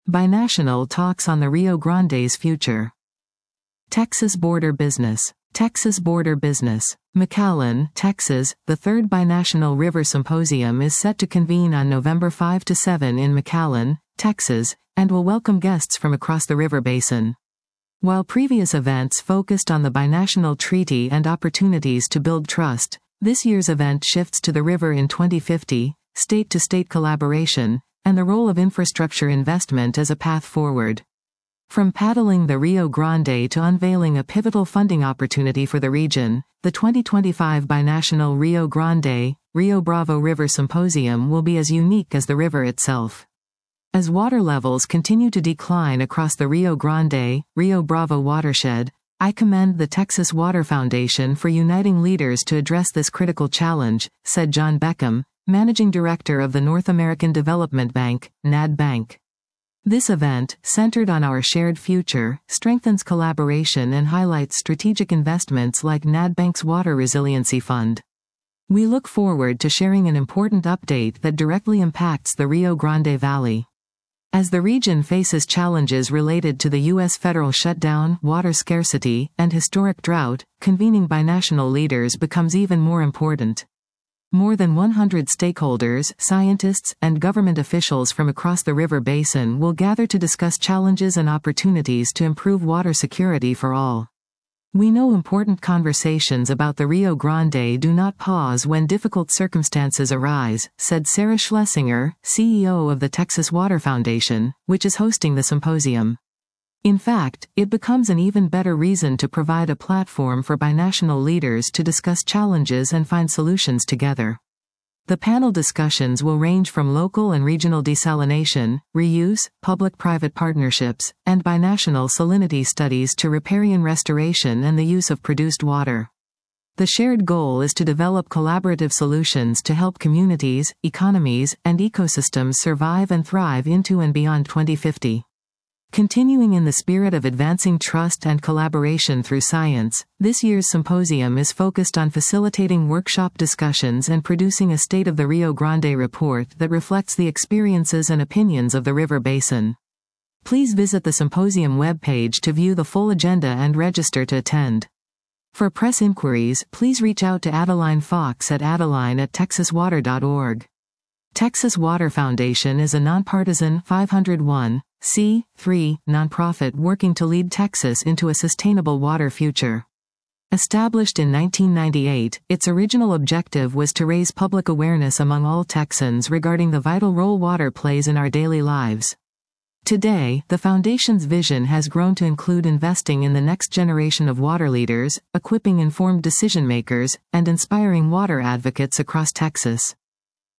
Binational talks on the Rio Grande's future. Texas border business. Texas border business. McAllen, Texas. The third Binational River Symposium is set to convene on November 5 to 7 in McAllen, Texas, and will welcome guests from across the river basin. While previous events focused on the binational treaty and opportunities to build trust, this year's event shifts to the river in 2050, state-to-state collaboration, and the role of infrastructure investment as a path forward. From paddling the Rio Grande to unveiling a pivotal funding opportunity for the region, the 2025 Binational Rio Grande, Rio Bravo River Symposium will be as unique as the river itself. As water levels continue to decline across the Rio Grande, Rio Bravo watershed, I commend the Texas Water Foundation for uniting leaders to address this critical challenge, said John Beckham, Managing Director of the North American Development Bank, NAD Bank. This event, centered on our shared future, strengthens collaboration and highlights strategic investments like NAD Bank's Water Resiliency Fund. We look forward to sharing an important update that directly impacts the Rio Grande Valley. As the region faces challenges related to the U.S. federal shutdown, water scarcity, and historic drought, convening binational leaders becomes even more important. More than 100 stakeholders, scientists, and government officials from across the river basin will gather to discuss challenges and opportunities to improve water security for all. We know important conversations about the Rio Grande do not pause when difficult circumstances arise, said Sarah Schlesinger, CEO of the Texas Water Foundation, which is hosting the symposium. In fact, it becomes an even better reason to provide a platform for binational leaders to discuss challenges and find solutions together. The panel discussions will range from local and regional desalination, reuse, public-private partnerships, and binational salinity studies to riparian restoration and the use of produced water. The shared goal is to develop collaborative solutions to help communities, economies, and ecosystems survive and thrive into and beyond 2050. Continuing in the spirit of advancing trust and collaboration through science, this year's symposium is focused on facilitating workshop discussions and producing a State of the Rio Grande report that reflects the experiences and opinions of the river basin. Please visit the symposium webpage to view the full agenda and register to attend. For press inquiries, please reach out to Adeline Fox at adeline@texaswater.org. Texas Water Foundation is a nonpartisan 501(c)(3) nonprofit working to lead Texas into a sustainable water future. Established in 1998, its original objective was to raise public awareness among all Texans regarding the vital role water plays in our daily lives. Today, the Foundation's vision has grown to include investing in the next generation of water leaders, equipping informed decision-makers, and inspiring water advocates across Texas.